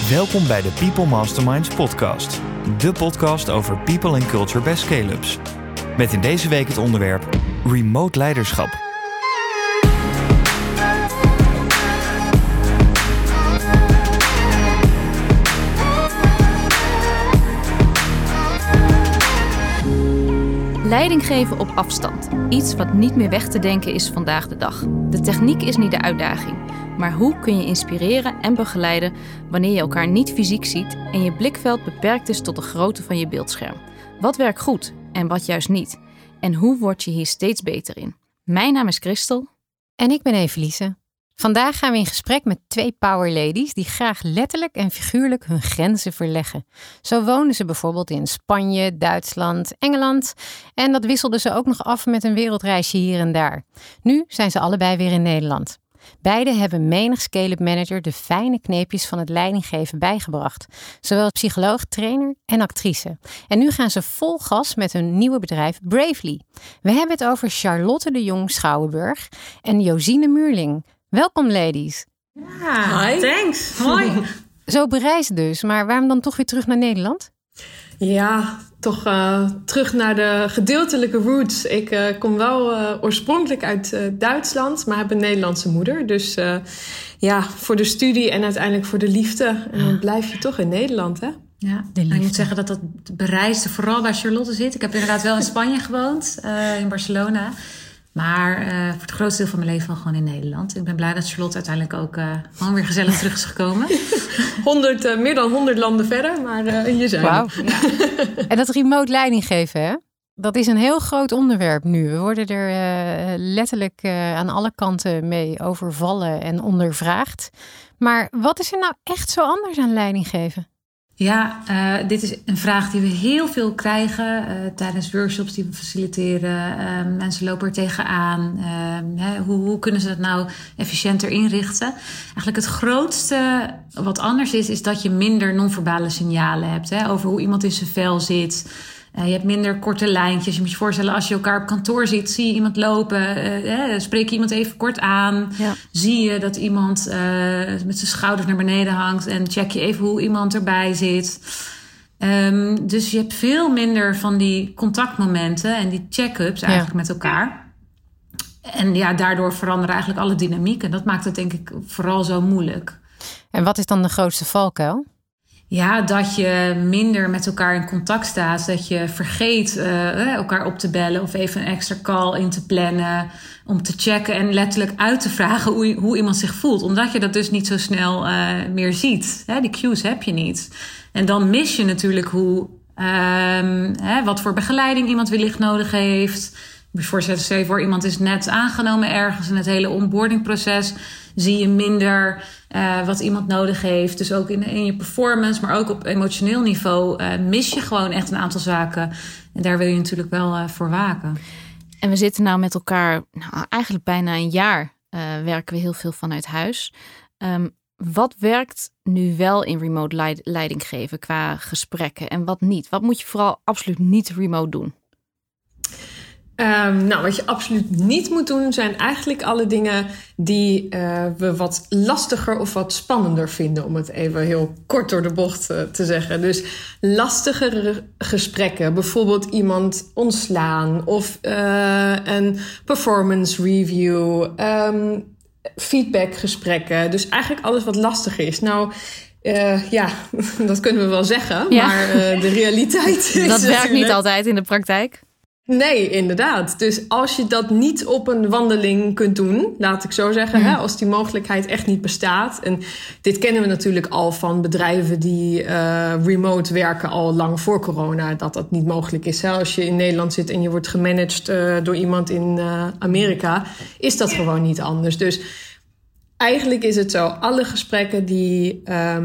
Welkom bij de People Masterminds podcast. De podcast over people and culture bij scale-ups. Met in deze week het onderwerp remote leiderschap. Leiding geven op afstand. Iets wat niet meer weg te denken is vandaag de dag. De techniek is niet de uitdaging. Maar hoe kun je inspireren en begeleiden wanneer je elkaar niet fysiek ziet en je blikveld beperkt is tot de grootte van je beeldscherm? Wat werkt goed en wat juist niet? En hoe word je hier steeds beter in? Mijn naam is Christel. En ik ben Evelise. Vandaag gaan we in gesprek met twee power ladies die graag letterlijk en figuurlijk hun grenzen verleggen. Zo woonden ze bijvoorbeeld in Spanje, Duitsland, Engeland en dat wisselden ze ook nog af met een wereldreisje hier en daar. Nu zijn ze allebei weer in Nederland. Beide hebben menig scale-up manager de fijne kneepjes van het leidinggeven bijgebracht. Zowel psycholoog, trainer en actrice. En nu gaan ze vol gas met hun nieuwe bedrijf Bravely. We hebben het over Charlotte de Jong Schouwenburg en Josine Muurling. Welkom ladies. Ja, hi. Thanks. Hoi. Zo bereisd dus, maar waarom dan toch weer terug naar Nederland? Ja, toch terug naar de gedeeltelijke roots. Ik kom wel oorspronkelijk uit Duitsland, maar heb een Nederlandse moeder. Dus voor de studie en uiteindelijk voor de liefde. En dan blijf je toch in Nederland, hè? Ja, ik moet zeggen dat bereisde vooral bij Charlotte zit. Ik heb inderdaad wel in Spanje gewoond, in Barcelona. Maar voor het grootste deel van mijn leven wel gewoon in Nederland. Ik ben blij dat Charlotte uiteindelijk ook gewoon weer gezellig terug is gekomen. Meer dan 100 landen verder, maar hier zijn we. Wauw. Ja. En dat remote leiding geven, hè? Dat is een heel groot onderwerp nu. We worden er letterlijk aan alle kanten mee overvallen en ondervraagd. Maar wat is er nou echt zo anders aan leiding geven? Ja, dit is een vraag die we heel veel krijgen tijdens workshops die we faciliteren. Mensen lopen er tegenaan. Hoe kunnen ze dat nou efficiënter inrichten? Eigenlijk het grootste wat anders is dat je minder non-verbale signalen hebt. Hè, over hoe iemand in zijn vel zit. Je hebt minder korte lijntjes. Je moet je voorstellen, als je elkaar op kantoor ziet, zie je iemand lopen. Spreek je iemand even kort aan. Ja. Zie je dat iemand met zijn schouders naar beneden hangt. En check je even hoe iemand erbij zit. Dus je hebt veel minder van die contactmomenten en die check-ups eigenlijk met elkaar. En ja, daardoor veranderen eigenlijk alle dynamieken. Dat maakt het denk ik vooral zo moeilijk. En wat is dan de grootste valkuil? Ja, dat je minder met elkaar in contact staat. Dat je vergeet elkaar op te bellen of even een extra call in te plannen. Om te checken en letterlijk uit te vragen hoe iemand zich voelt. Omdat je dat dus niet zo snel meer ziet. Die cues heb je niet. En dan mis je natuurlijk wat voor begeleiding iemand wellicht nodig heeft. Stel je voor, iemand is net aangenomen ergens in het hele onboardingproces. Zie je minder wat iemand nodig heeft. Dus ook in je performance, maar ook op emotioneel niveau mis je gewoon echt een aantal zaken. En daar wil je natuurlijk wel voor waken. En we zitten nou met elkaar, eigenlijk bijna een jaar werken we heel veel vanuit huis. Wat werkt nu wel in remote leiding geven qua gesprekken en wat niet? Wat moet je vooral absoluut niet remote doen? Wat je absoluut niet moet doen zijn eigenlijk alle dingen die we wat lastiger of wat spannender vinden. Om het even heel kort door de bocht te zeggen. Dus lastigere gesprekken. Bijvoorbeeld iemand ontslaan of een performance review. Feedbackgesprekken. Dus eigenlijk alles wat lastiger is. Nou, dat kunnen we wel zeggen. Ja. Maar de realiteit is dat werkt niet altijd in de praktijk. Nee, inderdaad. Dus als je dat niet op een wandeling kunt doen, laat ik zo zeggen, als die mogelijkheid echt niet bestaat. En dit kennen we natuurlijk al van bedrijven die remote werken al lang voor corona, dat niet mogelijk is. Als je in Nederland zit en je wordt gemanaged door iemand in Amerika, is dat gewoon niet anders. Dus eigenlijk is het zo, alle gesprekken die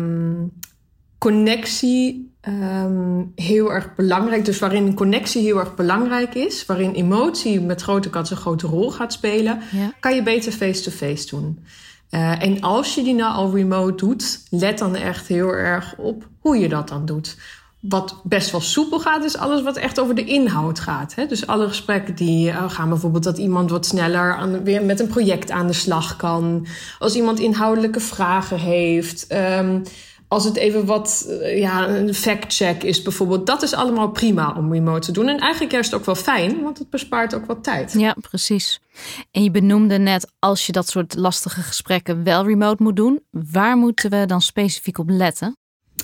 connectie heel erg belangrijk. Dus waarin een connectie heel erg belangrijk is. Waarin emotie met grote kans een grote rol gaat spelen. Ja. Kan je beter face-to-face doen. En als je die nou al remote doet, let dan echt heel erg op hoe je dat dan doet. Wat best wel soepel gaat, is alles wat echt over de inhoud gaat. Hè? Dus alle gesprekken die gaan bijvoorbeeld dat iemand wat sneller weer met een project aan de slag kan. Als iemand inhoudelijke vragen heeft. als het even wat een fact-check is bijvoorbeeld, dat is allemaal prima om remote te doen. En eigenlijk juist ook wel fijn, want het bespaart ook wat tijd. Ja, precies. En je benoemde net, als je dat soort lastige gesprekken wel remote moet doen, waar moeten we dan specifiek op letten?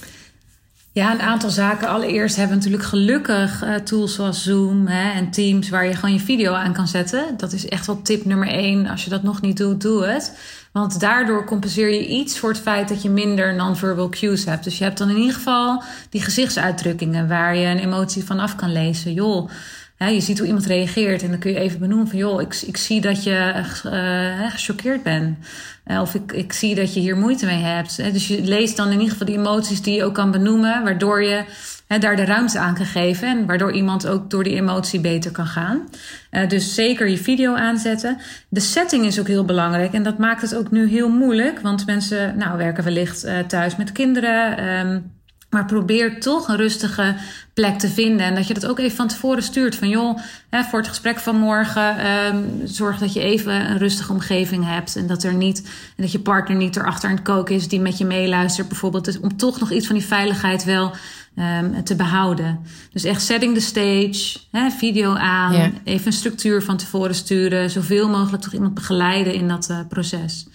Ja, een aantal zaken. Allereerst hebben we natuurlijk gelukkig tools zoals Zoom en Teams, waar je gewoon je video aan kan zetten. Dat is echt wel tip nummer 1. Als je dat nog niet doet, doe het. Want daardoor compenseer je iets voor het feit dat je minder non-verbal cues hebt. Dus je hebt dan in ieder geval die gezichtsuitdrukkingen waar je een emotie van af kan lezen. Joh, je ziet hoe iemand reageert en dan kun je even benoemen van, joh, ik zie dat je gechoqueerd bent. Of ik zie dat je hier moeite mee hebt. Dus je leest dan in ieder geval die emoties die je ook kan benoemen, waardoor je daar de ruimte aan kan geven en waardoor iemand ook door die emotie beter kan gaan. Dus zeker je video aanzetten. De setting is ook heel belangrijk en dat maakt het ook nu heel moeilijk, want mensen werken wellicht thuis met kinderen. Maar probeer toch een rustige plek te vinden. En dat je dat ook even van tevoren stuurt. Van joh, voor het gesprek van morgen, zorg dat je even een rustige omgeving hebt. En dat je partner niet erachter aan het koken is die met je meeluistert bijvoorbeeld. Dus om toch nog iets van die veiligheid wel te behouden. Dus echt setting the stage, video aan. Ja. Even een structuur van tevoren sturen. Zoveel mogelijk toch iemand begeleiden in dat proces.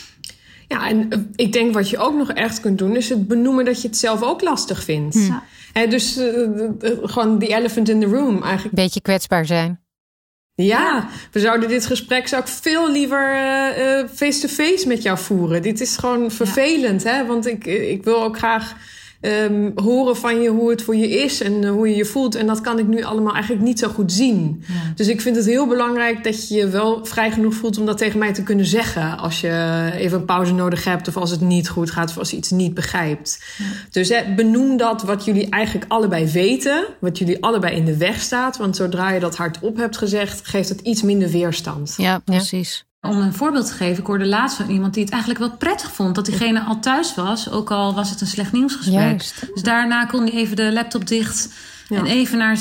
Ja, en ik denk wat je ook nog echt kunt doen, is het benoemen dat je het zelf ook lastig vindt. Ja. Dus gewoon the elephant in the room eigenlijk. Beetje kwetsbaar zijn. Ja, we zouden dit gesprek zou ik veel liever face-to-face met jou voeren. Dit is gewoon vervelend, hè? Want ik wil ook graag horen van je hoe het voor je is en hoe je je voelt. En dat kan ik nu allemaal eigenlijk niet zo goed zien. Ja. Dus ik vind het heel belangrijk dat je je wel vrij genoeg voelt om dat tegen mij te kunnen zeggen. Als je even een pauze nodig hebt of als het niet goed gaat of als je iets niet begrijpt. Ja. Dus benoem dat wat jullie eigenlijk allebei weten. Wat jullie allebei in de weg staat. Want zodra je dat hardop hebt gezegd, geeft het iets minder weerstand. Ja, precies. Om een voorbeeld te geven, ik hoorde laatst van iemand die het eigenlijk wel prettig vond dat diegene al thuis was, ook al was het een slecht nieuwsgesprek. Juist. Dus daarna kon hij even de laptop dicht en even naar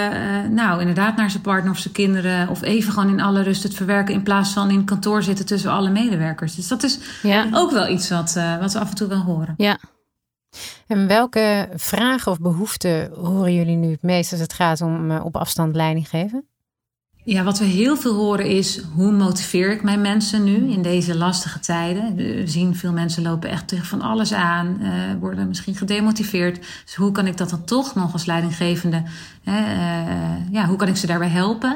zijn partner of zijn kinderen, of even gewoon in alle rust het verwerken in plaats van in het kantoor zitten tussen alle medewerkers. Dus dat is ook wel iets wat we af en toe wel horen. Ja. En welke vragen of behoeften horen jullie nu het meest als het gaat om op afstand leiding geven? Ja, wat we heel veel horen is, hoe motiveer ik mijn mensen nu in deze lastige tijden? We zien veel mensen lopen echt tegen van alles aan, worden misschien gedemotiveerd. Dus hoe kan ik dat dan toch nog als leidinggevende, hoe kan ik ze daarbij helpen?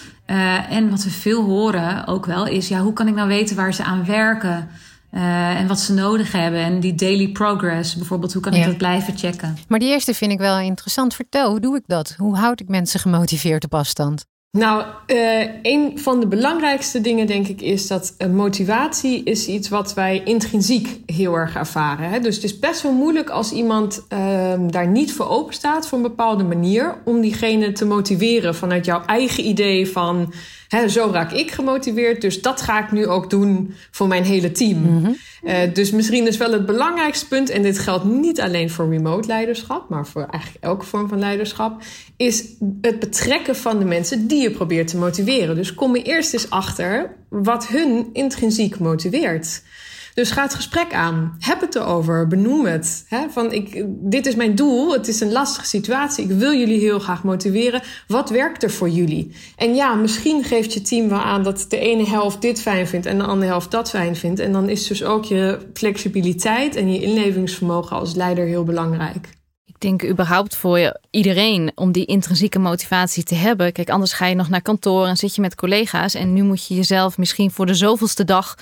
En wat we veel horen ook wel is, hoe kan ik nou weten waar ze aan werken? En wat ze nodig hebben. En die daily progress bijvoorbeeld, hoe kan ik dat blijven checken? Maar die eerste vind ik wel interessant. Vertel, hoe doe ik dat? Hoe houd ik mensen gemotiveerd op afstand? Nou, een van de belangrijkste dingen denk ik is dat motivatie is iets wat wij intrinsiek heel erg ervaren. Hè? Dus het is best wel moeilijk als iemand daar niet voor open staat voor een bepaalde manier om diegene te motiveren vanuit jouw eigen idee van zo raak ik gemotiveerd, dus dat ga ik nu ook doen voor mijn hele team. Mm-hmm. Dus misschien is wel het belangrijkste punt, en dit geldt niet alleen voor remote leiderschap, maar voor eigenlijk elke vorm van leiderschap, is het betrekken van de mensen die je probeert te motiveren. Dus kom er eerst eens achter wat hun intrinsiek motiveert. Dus ga het gesprek aan. Heb het erover. Benoem het. Dit is mijn doel. Het is een lastige situatie. Ik wil jullie heel graag motiveren. Wat werkt er voor jullie? En misschien geeft je team wel aan dat de ene helft dit fijn vindt en de andere helft dat fijn vindt. En dan is dus ook je flexibiliteit en je inlevingsvermogen als leider heel belangrijk. Ik denk überhaupt voor iedereen om die intrinsieke motivatie te hebben. Kijk, anders ga je nog naar kantoor en zit je met collega's. En nu moet je jezelf misschien voor de zoveelste dag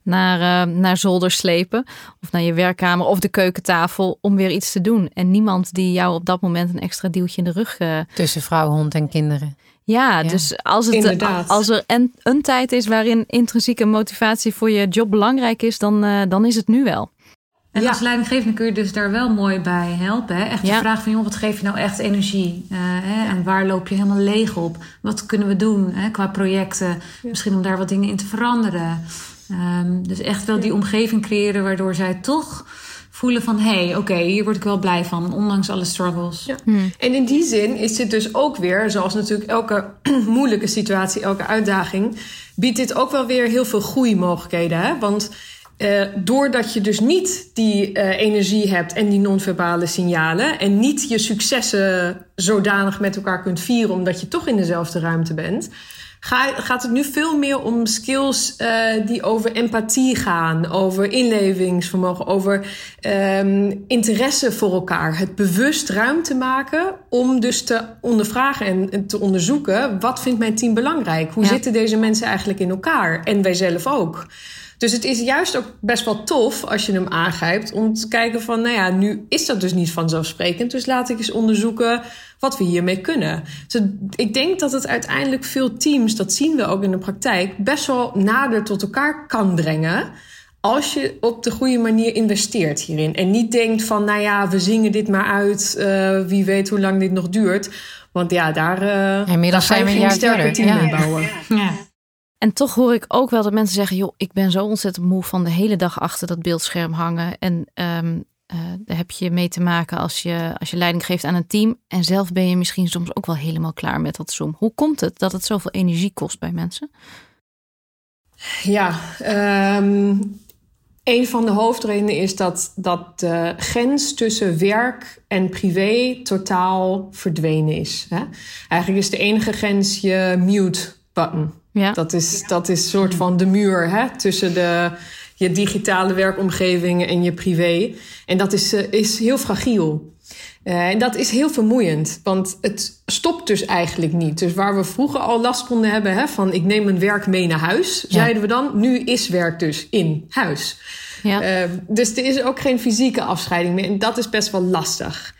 naar zolder slepen. Of naar je werkkamer of de keukentafel om weer iets te doen. En niemand die jou op dat moment een extra duwtje in de rug... Tussen vrouw, hond en kinderen. Ja, dus als er een tijd is waarin intrinsieke motivatie voor je job belangrijk is, dan is het nu wel. En als leidinggevende kun je dus daar wel mooi bij helpen. Hè? Echt de vraag van, wat geef je nou echt energie? En waar loop je helemaal leeg op? Wat kunnen we doen qua projecten? Ja. Misschien om daar wat dingen in te veranderen. Dus echt wel die omgeving creëren waardoor zij toch voelen van, hier word ik wel blij van, ondanks alle struggles. Ja. En in die zin is dit dus ook weer, zoals natuurlijk elke moeilijke situatie, elke uitdaging, biedt dit ook wel weer heel veel groeimogelijkheden. Hè? Want doordat je dus niet die energie hebt en die non-verbale signalen en niet je successen zodanig met elkaar kunt vieren omdat je toch in dezelfde ruimte bent, gaat het nu veel meer om skills die over empathie gaan, over inlevingsvermogen, over interesse voor elkaar. Het bewust ruimte maken om dus te ondervragen en te onderzoeken, wat vindt mijn team belangrijk? Hoe zitten deze mensen eigenlijk in elkaar? En wij zelf ook. Dus het is juist ook best wel tof als je hem aangrijpt om te kijken van, nou ja, nu is dat dus niet vanzelfsprekend. Dus laat ik eens onderzoeken wat we hiermee kunnen. Dus ik denk dat het uiteindelijk veel teams, dat zien we ook in de praktijk, best wel nader tot elkaar kan brengen als je op de goede manier investeert hierin. En niet denkt van, nou ja, we zingen dit maar uit, wie weet hoe lang dit nog duurt. Want ja, daar ga je geen sterker team mee bouwen. Ja. En toch hoor ik ook wel dat mensen zeggen, joh, ik ben zo ontzettend moe van de hele dag achter dat beeldscherm hangen. En daar heb je mee te maken als je leiding geeft aan een team. En zelf ben je misschien soms ook wel helemaal klaar met dat Zoom. Hoe komt het dat het zoveel energie kost bij mensen? Ja, een van de hoofdredenen is dat de grens tussen werk en privé totaal verdwenen is. Hè? Eigenlijk is de enige grens je mute-button. Ja. Dat is soort van de muur tussen je digitale werkomgeving en je privé. En dat is heel fragiel. En dat is heel vermoeiend, want het stopt dus eigenlijk niet. Dus waar we vroeger al last konden hebben van ik neem mijn werk mee naar huis, zeiden we dan, nu is werk dus in huis. Ja. Dus er is ook geen fysieke afscheiding meer en dat is best wel lastig.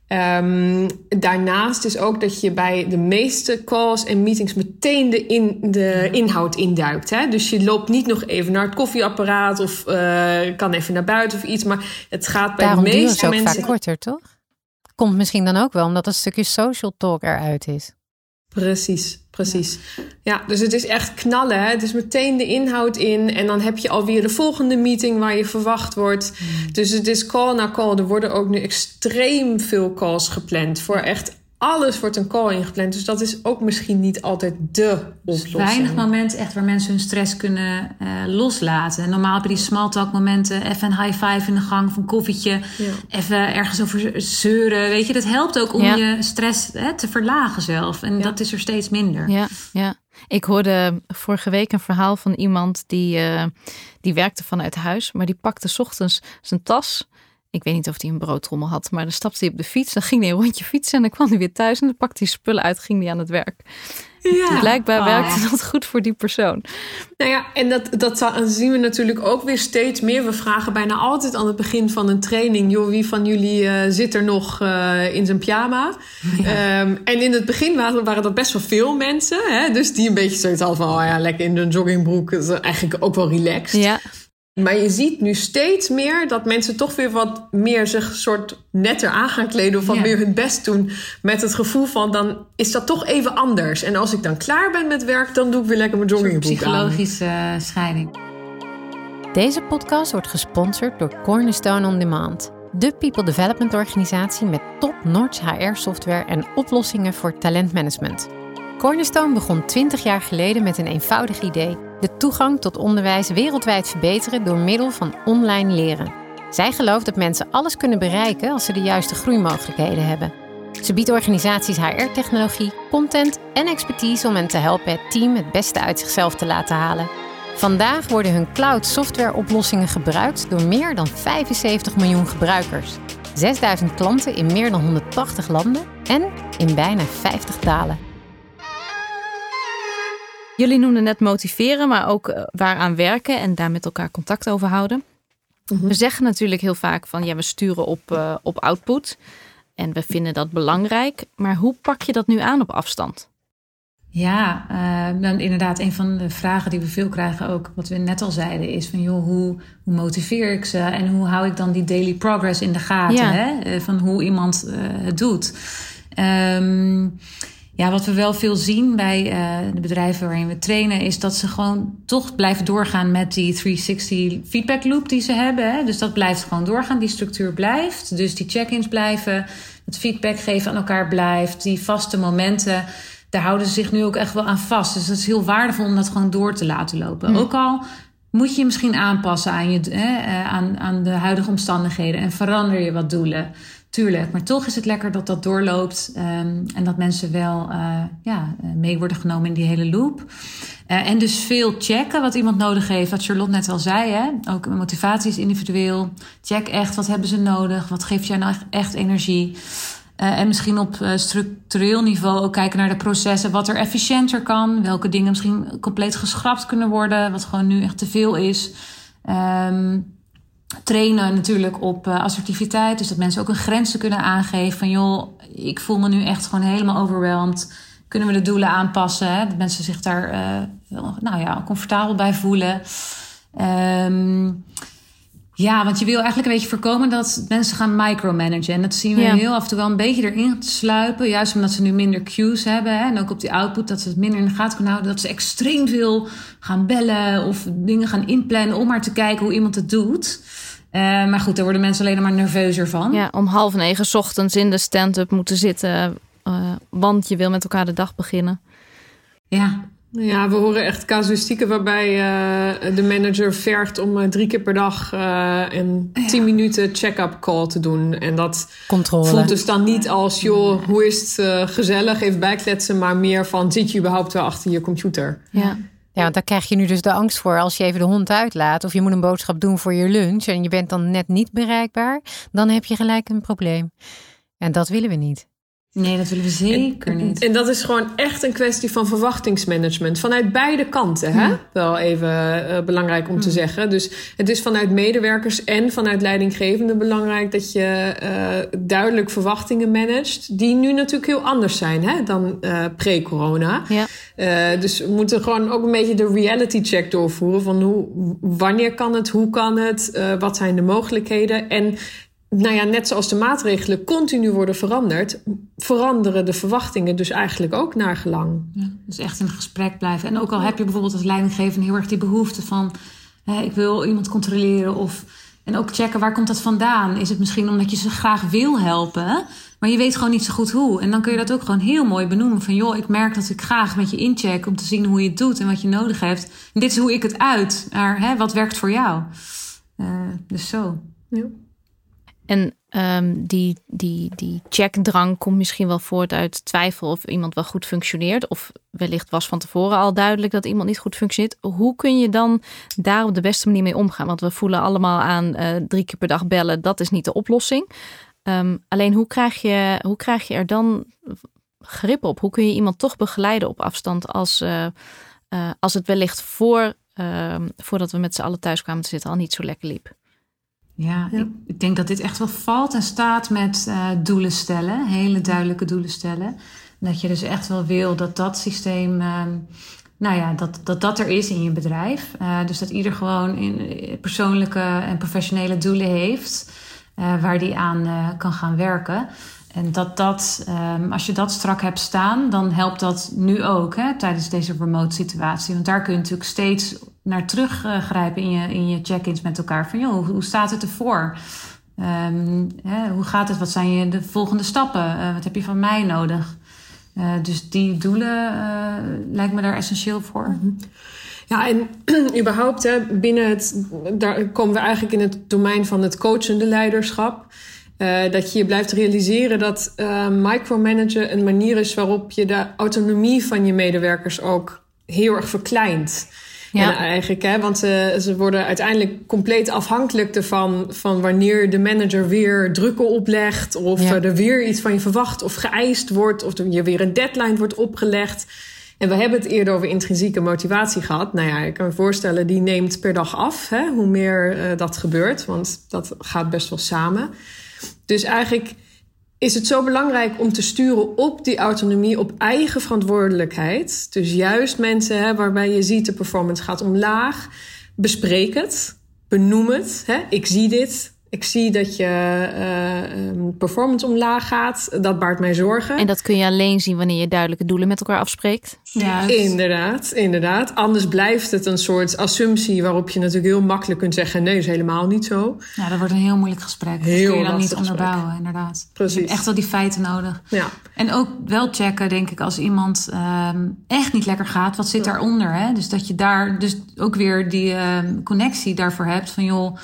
Daarnaast is ook dat je bij de meeste calls en meetings meteen de inhoud induikt. Hè? Dus je loopt niet nog even naar het koffieapparaat of kan even naar buiten of iets. Maar het gaat bij daarom de meeste mensen... mensen... vaak korter, toch? Komt misschien dan ook wel omdat een stukje social talk eruit is. Precies. Ja, dus het is echt knallen. Hè? Het is meteen de inhoud in. En dan heb je alweer de volgende meeting waar je verwacht wordt. Dus het is call na call. Er worden ook nu extreem veel calls gepland. Voor echt alles wordt een call ingepland. Dus dat is ook misschien niet altijd de oplossing. Dus weinig momenten echt waar mensen hun stress kunnen loslaten. Normaal heb je die small talk momenten. Even een high five in de gang of een koffietje. Ja. Even ergens over zeuren. Weet je, dat helpt ook om je stress te verlagen zelf. En dat is er steeds minder. Ja. Ik hoorde vorige week een verhaal van iemand die werkte vanuit huis. Maar die pakte 's ochtends zijn tas. Ik weet niet of hij een broodtrommel had, maar dan stapte hij op de fiets. Dan ging hij een rondje fietsen en dan kwam hij weer thuis. En dan pakte hij spullen uit, ging hij aan het werk. Ja. Blijkbaar werkte dat goed voor die persoon. Nou ja, en dat zien we natuurlijk ook weer steeds meer. We vragen bijna altijd aan het begin van een training... joh, wie van jullie zit er nog in zijn pyjama? Ja. En in het begin waren dat best wel veel mensen. Hè? Dus die een beetje zoiets hadden van... lekker in een joggingbroek. Dat is eigenlijk ook wel relaxed. Ja. Maar je ziet nu steeds meer dat mensen toch weer wat meer zich soort netter aan gaan kleden of wat meer hun best doen. Met het gevoel van dan is dat toch even anders. En als ik dan klaar ben met werk, dan doe ik weer lekker mijn joggingbroek aan. Psychologische scheiding. Deze podcast wordt gesponsord door Cornerstone On Demand. De people development organisatie met top-notch HR-software en oplossingen voor talentmanagement. Cornerstone begon 20 jaar geleden met een eenvoudig idee. De toegang tot onderwijs wereldwijd verbeteren door middel van online leren. Zij gelooft dat mensen alles kunnen bereiken als ze de juiste groeimogelijkheden hebben. Ze biedt organisaties HR-technologie, content en expertise om hen te helpen het team het beste uit zichzelf te laten halen. Vandaag worden hun cloud softwareoplossingen gebruikt door meer dan 75 miljoen gebruikers. 6000 klanten in meer dan 180 landen en in bijna 50 talen. Jullie noemden net motiveren, maar ook waaraan werken en daar met elkaar contact over houden. Mm-hmm. We zeggen natuurlijk heel vaak van we sturen op output en we vinden dat belangrijk. Maar hoe pak je dat nu aan op afstand? Ja, inderdaad, een van de vragen die we veel krijgen ook, wat we net al zeiden, is van hoe motiveer ik ze en hoe hou ik dan die daily progress in de gaten, hè? Van hoe iemand het doet. Wat we wel veel zien bij de bedrijven waarin we trainen, is dat ze gewoon toch blijven doorgaan met die 360 feedback loop die ze hebben. Hè? Dus dat blijft gewoon doorgaan, die structuur blijft. Dus die check-ins blijven, het feedback geven aan elkaar blijft, die vaste momenten, daar houden ze zich nu ook echt wel aan vast. Dus dat is heel waardevol om dat gewoon door te laten lopen. Ook al moet je misschien aanpassen aan de huidige omstandigheden en verander je wat doelen. Tuurlijk, maar toch is het lekker dat dat doorloopt en dat mensen wel mee worden genomen in die hele loop. En dus veel checken wat iemand nodig heeft, wat Charlotte net al zei. Hè? Ook motivatie is individueel. Check echt, wat hebben ze nodig? Wat geeft jou nou echt energie? En misschien op structureel niveau ook kijken naar de processen. Wat er efficiënter kan. Welke dingen misschien compleet geschrapt kunnen worden. Wat gewoon nu echt te veel is. Trainen natuurlijk op assertiviteit. Dus dat mensen ook een grens kunnen aangeven. Van joh, ik voel me nu echt gewoon helemaal overweldigd. Kunnen we de doelen aanpassen? Hè? Dat mensen zich daar comfortabel bij voelen. Want je wil eigenlijk een beetje voorkomen dat mensen gaan micromanagen. En dat zien we heel af en toe wel een beetje erin sluipen. Juist omdat ze nu minder cues hebben. Hè? En ook op die output dat ze het minder in de gaten kunnen houden. Dat ze extreem veel gaan bellen of dingen gaan inplannen om maar te kijken hoe iemand het doet. Maar goed, daar worden mensen alleen maar nerveuzer van. Ja, om 8:30 ochtends in de stand-up moeten zitten. Want je wil met elkaar de dag beginnen. Ja, we horen echt casuïstieken waarbij de manager vergt om 3 keer per dag een 10 minuten check-up call te doen. En dat voelt dus dan niet als, joh, hoe is het gezellig, even bijkletsen, maar meer van, zit je überhaupt wel achter je computer? Ja, want daar krijg je nu dus de angst voor. Als je even de hond uitlaat of je moet een boodschap doen voor je lunch en je bent dan net niet bereikbaar, dan heb je gelijk een probleem. En dat willen we niet. Nee, dat willen we zeker niet. En dat is gewoon echt een kwestie van verwachtingsmanagement. Vanuit beide kanten, hè? Wel even belangrijk om te zeggen. Dus het is vanuit medewerkers en vanuit leidinggevenden belangrijk dat je duidelijk verwachtingen managt. Die nu natuurlijk heel anders zijn, hè, dan pre-corona. Ja. Dus we moeten gewoon ook een beetje de reality check doorvoeren. Van wanneer kan het, hoe kan het, wat zijn de mogelijkheden. En net zoals de maatregelen continu worden veranderd, veranderen de verwachtingen dus eigenlijk ook naar gelang. Ja, dus echt in gesprek blijven. En ook al heb je bijvoorbeeld als leidinggevende heel erg die behoefte van, ik wil iemand controleren en ook checken, waar komt dat vandaan? Is het misschien omdat je ze graag wil helpen, maar je weet gewoon niet zo goed hoe? En dan kun je dat ook gewoon heel mooi benoemen van, joh, ik merk dat ik graag met je incheck om te zien hoe je het doet en wat je nodig hebt. En dit is hoe ik het uit. Maar wat werkt voor jou? Dus zo. Ja. En die checkdrang komt misschien wel voort uit twijfel of iemand wel goed functioneert. Of wellicht was van tevoren al duidelijk dat iemand niet goed functioneert. Hoe kun je dan daar op de beste manier mee omgaan? Want we voelen allemaal aan 3 keer per dag bellen. Dat is niet de oplossing. Alleen hoe krijg je er dan grip op? Hoe kun je iemand toch begeleiden op afstand als het wellicht voordat we met z'n allen thuis kwamen te zitten al niet zo lekker liep? Ja, ik denk dat dit echt wel valt en staat met doelen stellen. Hele duidelijke doelen stellen. Dat je dus echt wel wil dat dat systeem, dat er is in je bedrijf. Dus dat ieder gewoon persoonlijke en professionele doelen heeft waar die aan kan gaan werken. En als je dat strak hebt staan, dan helpt dat nu ook tijdens deze remote situatie. Want daar kun je natuurlijk steeds naar teruggrijpen in je check-ins met elkaar. Van joh, hoe staat het ervoor? Hoe gaat het? Wat zijn de volgende stappen? Wat heb je van mij nodig? Dus die doelen lijkt me daar essentieel voor. Mm-hmm. Ja, en überhaupt daar komen we eigenlijk in het domein van het coachende leiderschap. Dat je blijft realiseren dat micromanagen een manier is waarop je de autonomie van je medewerkers ook heel erg verkleint. Ja. En eigenlijk, want ze worden uiteindelijk compleet afhankelijk ervan van wanneer de manager weer drukken oplegt of er weer iets van je verwacht of geëist wordt of er je weer een deadline wordt opgelegd. En we hebben het eerder over intrinsieke motivatie gehad. Nou ja, ik kan me voorstellen, die neemt per dag af, hoe meer dat gebeurt, want dat gaat best wel samen. Dus eigenlijk is het zo belangrijk om te sturen op die autonomie, op eigen verantwoordelijkheid. Dus juist mensen waarbij je ziet de performance gaat omlaag. Bespreek het, benoem het. Ik zie dit, Ik zie dat je performance omlaag gaat. Dat baart mij zorgen. En dat kun je alleen zien wanneer je duidelijke doelen met elkaar afspreekt. Ja, Inderdaad. Anders blijft het een soort assumptie waarop je natuurlijk heel makkelijk kunt zeggen, nee, is helemaal niet zo. Ja, dat wordt een heel moeilijk gesprek. Dat kun je dan niet onderbouwen, inderdaad. Precies. Je hebt echt wel die feiten nodig. Ja. En ook wel checken, denk ik, als iemand echt niet lekker gaat, wat zit daaronder? Hè? Dus dat je daar dus ook weer die connectie daarvoor hebt van joh,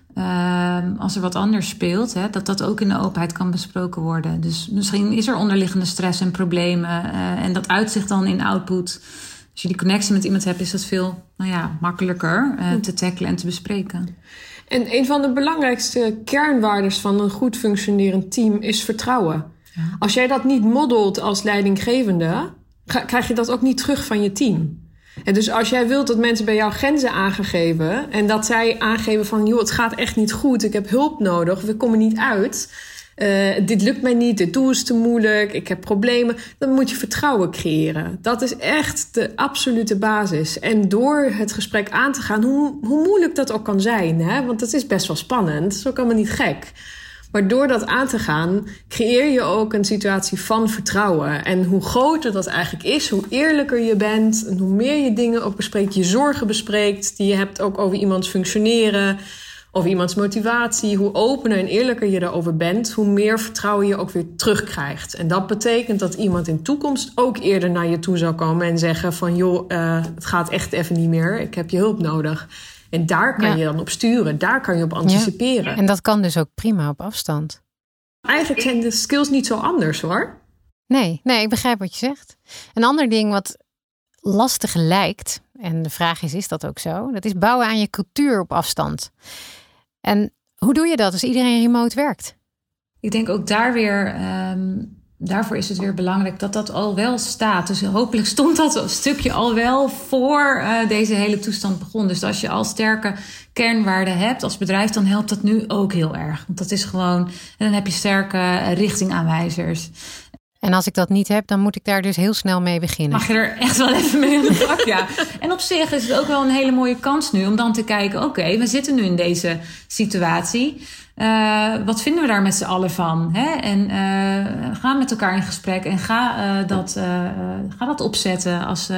als er wat anders speelt, hè, dat ook in de openheid kan besproken worden. Dus misschien is er onderliggende stress en problemen en dat uitzicht dan in output. Als je die connectie met iemand hebt, is dat veel makkelijker te tackelen en te bespreken. En een van de belangrijkste kernwaardes van een goed functionerend team is vertrouwen. Ja. Als jij dat niet modelt als leidinggevende, krijg je dat ook niet terug van je team. En dus als jij wilt dat mensen bij jou grenzen aangeven en dat zij aangeven van joh, het gaat echt niet goed, ik heb hulp nodig, of ik kom er niet uit, dit lukt mij niet, dit doel is te moeilijk, ik heb problemen, dan moet je vertrouwen creëren. Dat is echt de absolute basis. En door het gesprek aan te gaan, hoe moeilijk dat ook kan zijn, hè? Want dat is best wel spannend, dat is ook allemaal niet gek. Maar door dat aan te gaan, creëer je ook een situatie van vertrouwen. En hoe groter dat eigenlijk is, hoe eerlijker je bent, en hoe meer je dingen ook bespreekt, je zorgen bespreekt, die je hebt ook over iemands functioneren, over iemands motivatie, hoe opener en eerlijker je daarover bent, hoe meer vertrouwen je ook weer terugkrijgt. En dat betekent dat iemand in toekomst ook eerder naar je toe zal komen en zeggen van joh, het gaat echt even niet meer, ik heb je hulp nodig. En daar kan je dan op sturen, daar kan je op anticiperen. Ja. En dat kan dus ook prima op afstand. Eigenlijk zijn de skills niet zo anders hoor. Nee, ik begrijp wat je zegt. Een ander ding wat lastig lijkt, en de vraag is dat ook zo? Dat is bouwen aan je cultuur op afstand. En hoe doe je dat als iedereen remote werkt? Ik denk ook daar weer, daarvoor is het weer belangrijk dat dat al wel staat. Dus hopelijk stond dat stukje al wel voor deze hele toestand begon. Dus als je al sterke kernwaarden hebt als bedrijf, dan helpt dat nu ook heel erg. Want dat is gewoon, en dan heb je sterke richtingaanwijzers. En als ik dat niet heb, dan moet ik daar dus heel snel mee beginnen. Mag je er echt wel even mee aan de slag, ja. En op zich is het ook wel een hele mooie kans nu om dan te kijken, oké, we zitten nu in deze situatie. Wat vinden we daar met z'n allen van? Hè? En ga met elkaar in gesprek en ga dat opzetten als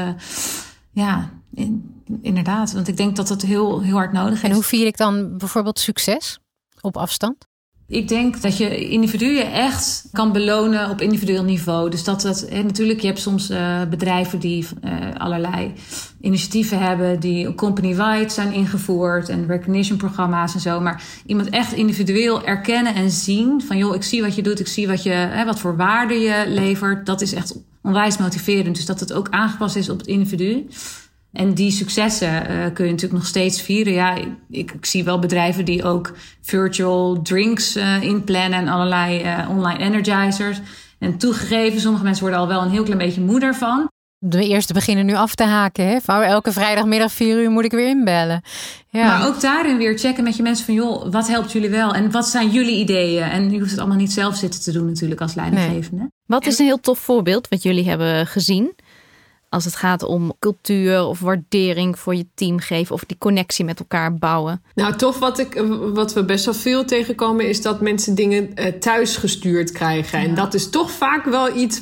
inderdaad. Want ik denk dat dat heel, heel hard nodig is. En hoe vier ik dan bijvoorbeeld succes op afstand? Ik denk dat je individuen echt kan belonen op individueel niveau. Dus natuurlijk, je hebt soms bedrijven die allerlei initiatieven hebben die company-wide zijn ingevoerd en recognition programma's en zo. Maar iemand echt individueel erkennen en zien van joh, ik zie wat je doet, ik zie wat voor waarde je levert. Dat is echt onwijs motiverend. Dus dat het ook aangepast is op het individu. En die successen kun je natuurlijk nog steeds vieren. Ja, ik zie wel bedrijven die ook virtual drinks inplannen en allerlei online energizers. En toegegeven, sommige mensen worden al wel een heel klein beetje moe daarvan. De eerste beginnen nu af te haken. Hè? Van elke vrijdagmiddag 4 uur moet ik weer inbellen. Ja. Maar ook daarin weer checken met je mensen van joh, wat helpt jullie wel? En wat zijn jullie ideeën? En je hoeft het allemaal niet zelf zitten te doen natuurlijk als leidinggevende. Nee. Wat is een heel tof voorbeeld wat jullie hebben gezien? Als het gaat om cultuur of waardering voor je team geven of die connectie met elkaar bouwen. Nou, tof wat we best wel veel tegenkomen is dat mensen dingen thuis gestuurd krijgen. Ja. En dat is toch vaak wel iets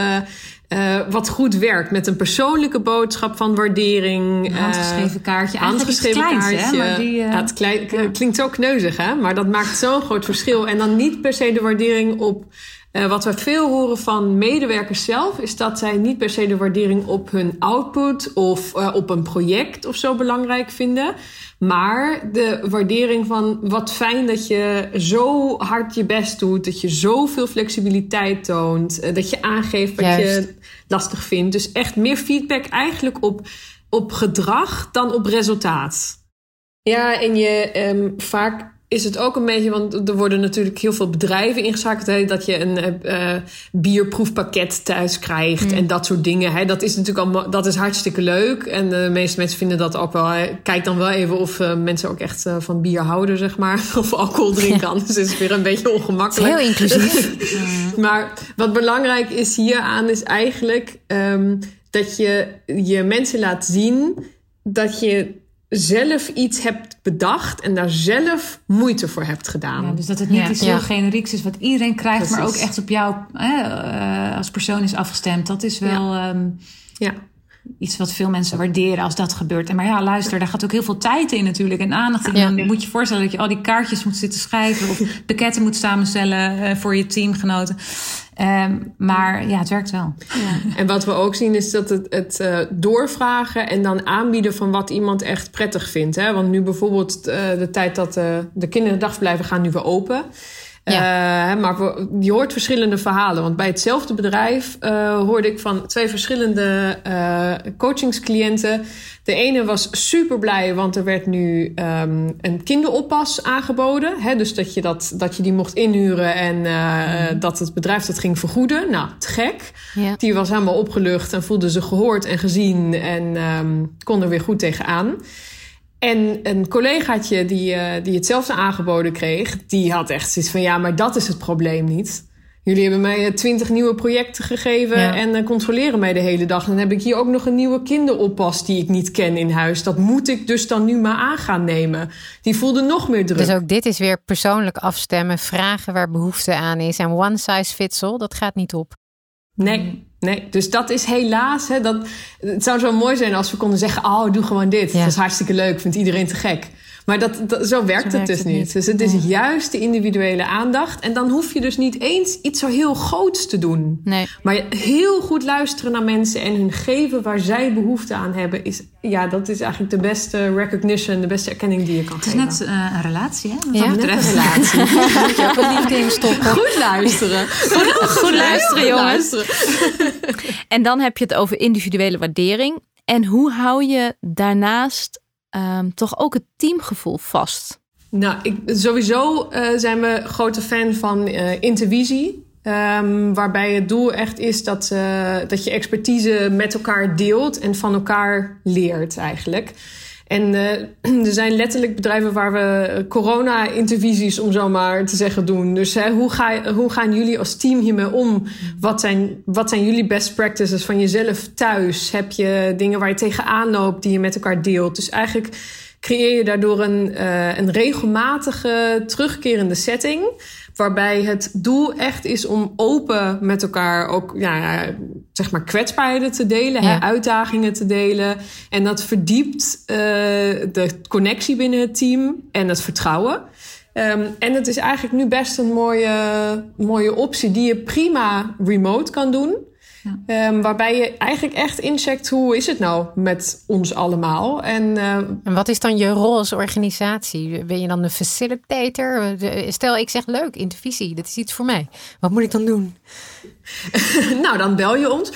wat goed werkt. Met een persoonlijke boodschap van waardering. Een handgeschreven kaartje. Handgeschreven kaartje. Hè, maar het klinkt zo kneuzig, hè? Maar dat maakt zo'n groot verschil. En dan niet per se de waardering op... wat we veel horen van medewerkers zelf, is dat zij niet per se de waardering op hun output of op een project of zo belangrijk vinden. Maar de waardering van wat fijn dat je zo hard je best doet, dat je zoveel flexibiliteit toont, dat je aangeeft wat je lastig vindt. Dus echt meer feedback eigenlijk op gedrag dan op resultaat. Ja, en je vaak... is het ook een beetje, want er worden natuurlijk heel veel bedrijven ingeschakeld, dat je een bierproefpakket thuis krijgt en dat soort dingen. Hè. Dat is natuurlijk allemaal, dat is hartstikke leuk. En de meeste mensen vinden dat ook wel. Kijk dan wel even of mensen ook echt van bier houden, zeg maar. Of alcohol drinken, anders is het weer een beetje ongemakkelijk. Heel inclusief. Maar wat belangrijk is hieraan is eigenlijk dat je mensen laat zien dat je zelf iets hebt bedacht en daar zelf moeite voor hebt gedaan. Ja, dus dat het niet iets heel generieks is wat iedereen krijgt, Precies. maar ook echt op jou als persoon is afgestemd. Dat is wel iets wat veel mensen waarderen als dat gebeurt. Maar ja, luister, daar gaat ook heel veel tijd in natuurlijk en aandacht in. Dan moet je voorstellen dat je al die kaartjes moet zitten schrijven of pakketten moet samenstellen voor je teamgenoten. Maar ja, het werkt wel. Ja. En wat we ook zien is dat het doorvragen en dan aanbieden van wat iemand echt prettig vindt. Hè? Want nu bijvoorbeeld de tijd dat de kinderdagverblijven gaan nu weer open. Maar je hoort verschillende verhalen. Want bij hetzelfde bedrijf hoorde ik van 2 verschillende coachingscliënten. De ene was super blij, want er werd nu een kinderoppas aangeboden. Hè? Dus dat je die mocht inhuren en dat het bedrijf dat ging vergoeden. Nou, te gek. Ja. Die was helemaal opgelucht en voelde zich gehoord en gezien en kon er weer goed tegenaan. En een collegaatje die hetzelfde aangeboden kreeg, die had echt zoiets van, ja, maar dat is het probleem niet. Jullie hebben mij 20 nieuwe projecten gegeven en controleren mij de hele dag. Dan heb ik hier ook nog een nieuwe kinderoppas die ik niet ken in huis. Dat moet ik dus dan nu maar aan gaan nemen. Die voelde nog meer druk. Dus ook dit is weer persoonlijk afstemmen, vragen waar behoefte aan is. En one size fits all, dat gaat niet op. Nee, dus dat is helaas. Het zou zo mooi zijn als we konden zeggen, doe gewoon dit. Dat is hartstikke leuk, vindt iedereen te gek. Maar zo werkt het dus niet. Dus het is juist de individuele aandacht. En dan hoef je dus niet eens iets zo heel groots te doen. Nee. Maar heel goed luisteren naar mensen en hun geven waar zij behoefte aan hebben. Dat is eigenlijk de beste recognition, de beste erkenning die je kan geven. Het is net een relatie, hè? Wat betreft een relatie. Moet je ook een liefde stoppen. Goed luisteren. Goed luisteren, jongens. En dan heb je het over individuele waardering. En hoe hou je daarnaast toch ook het teamgevoel vast? Nou, sowieso zijn we grote fan van intervisie. Waarbij het doel echt is dat je expertise met elkaar deelt en van elkaar leert eigenlijk. En er zijn letterlijk bedrijven waar we corona-intervisies, om zo maar te zeggen, doen. Dus hoe gaan jullie als team hiermee om? Wat zijn jullie best practices van jezelf thuis? Heb je dingen waar je tegenaan loopt die je met elkaar deelt? Dus eigenlijk creëer je daardoor een regelmatige terugkerende setting, waarbij het doel echt is om open met elkaar ook zeg maar kwetsbaarheden te delen, uitdagingen te delen. En dat verdiept de connectie binnen het team en het vertrouwen. En het is eigenlijk nu best een mooie optie die je prima remote kan doen. Ja. Waarbij je eigenlijk echt incheckt, hoe is het nou met ons allemaal? En wat is dan je rol als organisatie? Ben je dan de facilitator? Stel, ik zeg leuk, intervisie, dat is iets voor mij. Wat moet ik dan doen? Nou, dan bel je ons.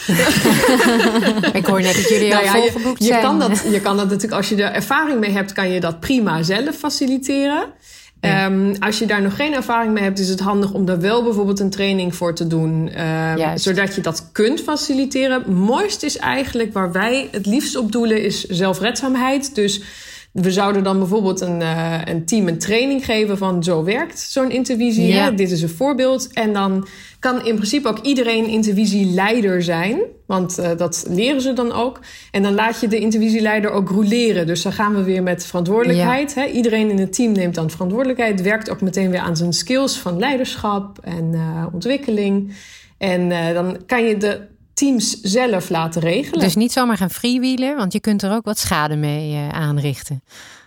Ik hoor net dat jullie al volgeboekt zijn. Je kan dat natuurlijk, als je er ervaring mee hebt, kan je dat prima zelf faciliteren. Als je daar nog geen ervaring mee hebt, is het handig om daar wel bijvoorbeeld een training voor te doen. Zodat je dat kunt faciliteren. Het mooiste is eigenlijk, waar wij het liefst op doelen, is zelfredzaamheid. Dus we zouden dan bijvoorbeeld een team een training geven van zo werkt zo'n intervisie. Ja. Dit is een voorbeeld. En dan kan in principe ook iedereen intervisieleider zijn. Want dat leren ze dan ook. En dan laat je de intervisieleider ook roleren. Dus dan gaan we weer met verantwoordelijkheid. Ja. Hè? Iedereen in het team neemt dan verantwoordelijkheid. Werkt ook meteen weer aan zijn skills van leiderschap en ontwikkeling. En dan kan je de teams zelf laten regelen. Dus niet zomaar gaan freewheelen, want je kunt er ook wat schade mee aanrichten.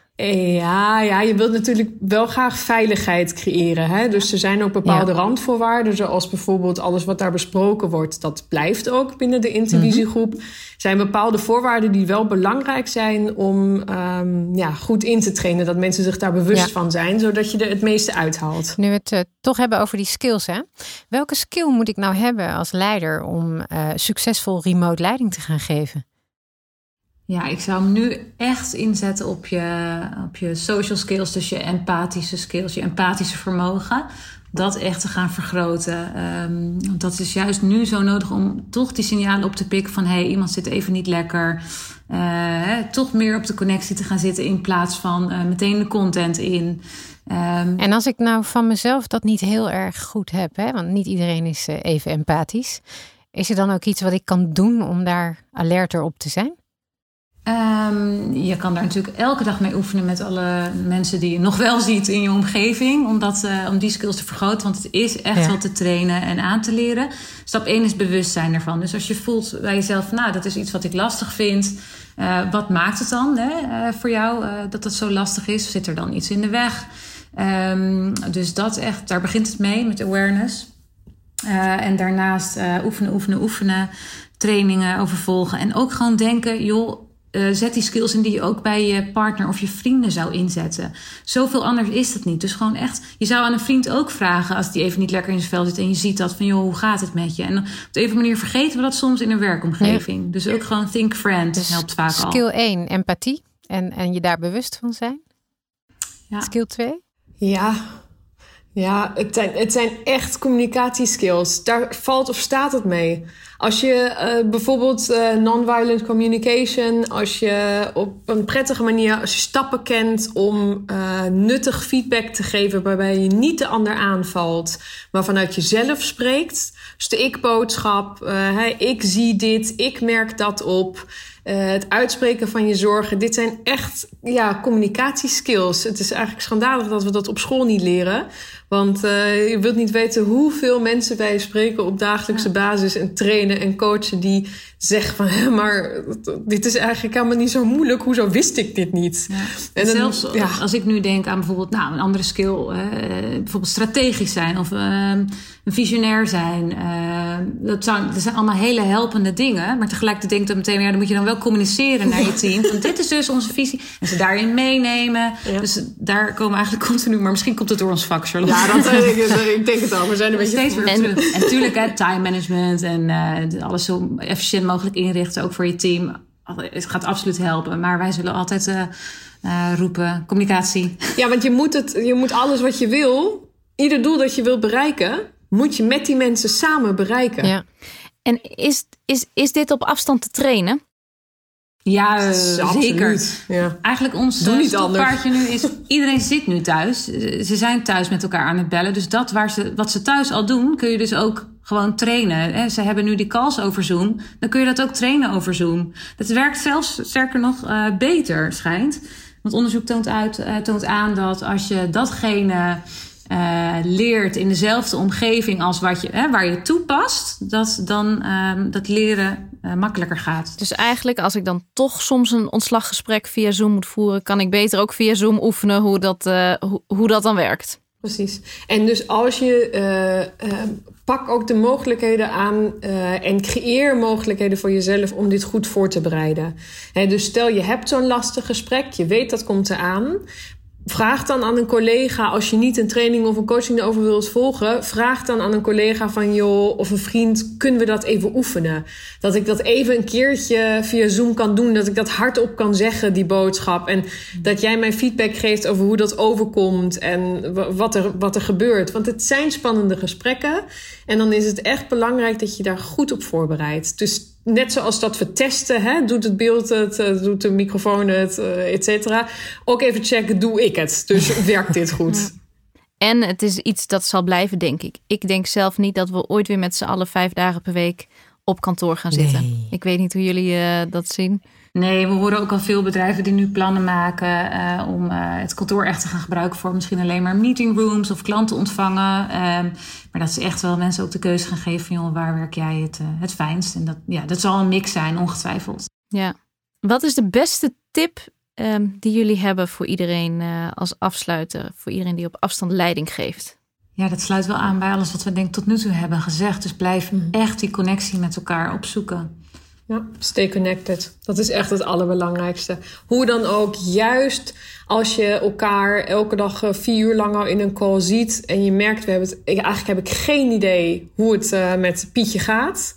Ja, je wilt natuurlijk wel graag veiligheid creëren. Hè? Dus er zijn ook bepaalde randvoorwaarden, zoals bijvoorbeeld alles wat daar besproken wordt, dat blijft ook binnen de intervisiegroep. Er zijn bepaalde voorwaarden die wel belangrijk zijn om goed in te trainen, dat mensen zich daar bewust van zijn, zodat je er het meeste uithaalt. Nu we het toch hebben over die skills, hè? Welke skill moet ik nou hebben als leider om succesvol remote leiding te gaan geven? Ja, ik zou hem nu echt inzetten op je social skills. Dus je empathische skills, je empathische vermogen. Dat echt te gaan vergroten. Dat is juist nu zo nodig om toch die signalen op te pikken van iemand zit even niet lekker. Toch meer op de connectie te gaan zitten in plaats van meteen de content in. En als ik nou van mezelf dat niet heel erg goed heb, hè, want niet iedereen is even empathisch. Is er dan ook iets wat ik kan doen om daar alerter op te zijn? Je kan daar natuurlijk elke dag mee oefenen met alle mensen die je nog wel ziet in je omgeving. Om die skills te vergroten. Want het is echt wel te trainen en aan te leren. Stap 1 is bewustzijn ervan. Dus als je voelt bij jezelf, dat is iets wat ik lastig vind. Wat maakt het dan voor jou dat het zo lastig is? Zit er dan iets in de weg? Dus dat echt, daar begint het mee met awareness. En daarnaast oefenen. Trainingen overvolgen. En ook gewoon denken, joh, zet die skills in die je ook bij je partner of je vrienden zou inzetten. Zoveel anders is dat niet. Dus gewoon echt, je zou aan een vriend ook vragen als die even niet lekker in zijn vel zit en je ziet dat van, joh, hoe gaat het met je? En op de een manier vergeten we dat soms in een werkomgeving. Ja. Dus ook gewoon think friend dus helpt vaak al. Skill 1, empathie. En je daar bewust van zijn. Ja. Skill 2? Ja, het zijn echt communicatieskills. Daar valt of staat het mee. Als je bijvoorbeeld non-violent communication, als je op een prettige manier, als je stappen kent om nuttig feedback te geven waarbij je niet de ander aanvalt, maar vanuit jezelf spreekt. Dus de ik-boodschap, ik zie dit, ik merk dat op. Het uitspreken van je zorgen. Dit zijn echt communicatieskills. Het is eigenlijk schandalig dat we dat op school niet leren. Want je wilt niet weten hoeveel mensen wij spreken op dagelijkse basis en trainen en coachen die zeggen van, maar dit is eigenlijk helemaal niet zo moeilijk. Hoezo wist ik dit niet? Ja. En zelfs als ik nu denk aan bijvoorbeeld een andere skill, bijvoorbeeld strategisch zijn of een visionair zijn. Dat zijn allemaal hele helpende dingen. Maar tegelijkertijd denk ik meteen, dan moet je dan wel communiceren naar je team. Want dit is dus onze visie. En ze daarin meenemen. Ja. Dus daar komen we eigenlijk continu. Maar misschien komt het door ons vak, Charlotte. Ja, ik denk het al. We zijn een beetje steeds weer terug. En natuurlijk time management en alles zo efficiënt mogelijk inrichten. Ook voor je team. Het gaat absoluut helpen. Maar wij zullen altijd roepen, communicatie. Ja, want je moet alles wat je wil, ieder doel dat je wilt bereiken, moet je met die mensen samen bereiken. Ja. En is dit op afstand te trainen? Ja, zeker. Ja. Eigenlijk ons stokpaardje nu is, iedereen zit nu thuis. Ze zijn thuis met elkaar aan het bellen. Dus dat wat ze thuis al doen, kun je dus ook gewoon trainen. Ze hebben nu die calls over Zoom. Dan kun je dat ook trainen over Zoom. Dat werkt zelfs, sterker nog, beter, schijnt. Want onderzoek toont aan dat als je datgene leert in dezelfde omgeving als waar je toepast, dat leren makkelijker gaat. Dus eigenlijk, als ik dan toch soms een ontslaggesprek via Zoom moet voeren, kan ik beter ook via Zoom oefenen hoe dat dan werkt. Precies. En dus als je pak ook de mogelijkheden aan en creëer mogelijkheden voor jezelf om dit goed voor te bereiden. Dus stel je hebt zo'n lastig gesprek, je weet dat komt eraan. Vraag dan aan een collega, als je niet een training of een coaching erover wilt volgen, vraag dan aan een collega van joh, of een vriend, kunnen we dat even oefenen? Dat ik dat even een keertje via Zoom kan doen, dat ik dat hardop kan zeggen, die boodschap. En dat jij mij feedback geeft over hoe dat overkomt en wat er gebeurt. Want het zijn spannende gesprekken. En dan is het echt belangrijk dat je daar goed op voorbereidt. Dus net zoals dat we testen, doet het beeld het, doet de microfoon het, et cetera. Ook even checken, doe ik het? Dus werkt dit goed? Ja. En het is iets dat zal blijven, denk ik. Ik denk zelf niet dat we ooit weer met z'n allen 5 dagen per week op kantoor gaan zitten. Nee. Ik weet niet hoe jullie dat zien. Nee, we horen ook al veel bedrijven die nu plannen maken om het kantoor echt te gaan gebruiken voor misschien alleen maar meetingrooms of klanten ontvangen. Maar dat ze echt wel mensen ook de keuze gaan geven van joh, waar werk jij het fijnst? En dat zal een mix zijn, ongetwijfeld. Ja. Wat is de beste tip die jullie hebben voor iedereen als afsluiter, voor iedereen die op afstand leiding geeft? Ja, dat sluit wel aan bij alles wat we denk ik tot nu toe hebben gezegd. Dus blijf echt die connectie met elkaar opzoeken. Ja, stay connected. Dat is echt het allerbelangrijkste. Hoe dan ook, juist als je elkaar elke dag 4 uur lang al in een call ziet en je merkt, eigenlijk heb ik geen idee hoe het met Pietje gaat.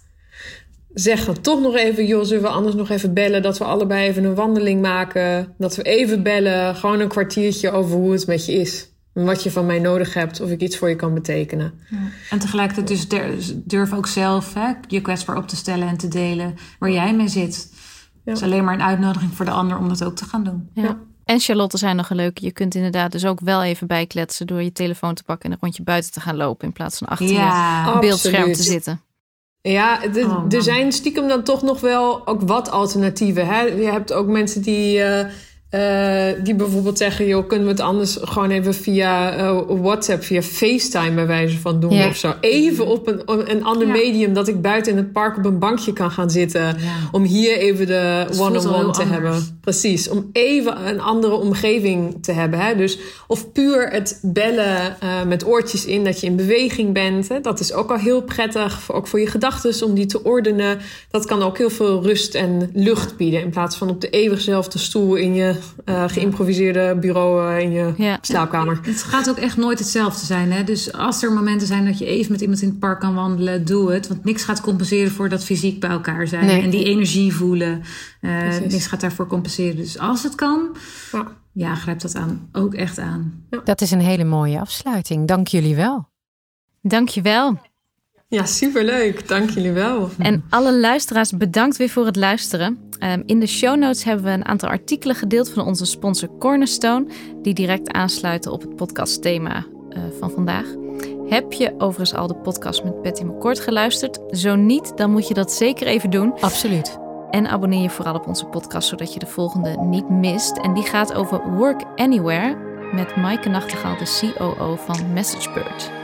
Zeg dan toch nog even, joh, zullen we anders nog even bellen, dat we allebei even een wandeling maken, dat we even bellen, gewoon een kwartiertje over hoe het met je is. Wat je van mij nodig hebt, of ik iets voor je kan betekenen. Ja. En tegelijkertijd dus durf ook zelf je kwetsbaar op te stellen en te delen waar jij mee zit. Ja. Het is alleen maar een uitnodiging voor de ander om dat ook te gaan doen. Ja. En Charlotte zei nog een leuke. Je kunt inderdaad dus ook wel even bijkletsen door je telefoon te pakken en een rondje buiten te gaan lopen in plaats van achter je beeldscherm te zitten. Ja, er zijn stiekem dan toch nog wel ook wat alternatieven. Hè? Je hebt ook mensen die bijvoorbeeld zeggen, joh, kunnen we het anders gewoon even via WhatsApp, via FaceTime bij wijze van doen of zo. Even op een ander medium dat ik buiten in het park op een bankje kan gaan zitten. Ja. Om hier even de one-on-one te hebben. Precies, om even een andere omgeving te hebben. Hè? Dus, of puur het bellen met oortjes in, dat je in beweging bent. Hè? Dat is ook al heel prettig, ook voor je gedachten, om die te ordenen. Dat kan ook heel veel rust en lucht bieden, in plaats van op de eeuwig zelfde stoel in je geïmproviseerde bureau in je slaapkamer. Het gaat ook echt nooit hetzelfde zijn. Hè? Dus als er momenten zijn dat je even met iemand in het park kan wandelen, doe het. Want niks gaat compenseren voor dat fysiek bij elkaar zijn. Nee. En die energie voelen. Niks gaat daarvoor compenseren. Dus als het kan, grijp dat aan. Ook echt aan. Ja. Dat is een hele mooie afsluiting. Dank jullie wel. Dank je wel. Ja, superleuk. Dank jullie wel. En alle luisteraars, bedankt weer voor het luisteren. In de show notes hebben we een aantal artikelen gedeeld van onze sponsor Cornerstone, die direct aansluiten op het podcastthema van vandaag. Heb je overigens al de podcast met Patty McCord geluisterd? Zo niet, dan moet je dat zeker even doen. Absoluut. En abonneer je vooral op onze podcast, zodat je de volgende niet mist. En die gaat over Work Anywhere met Maaike Nachtegaal, de COO van MessageBird.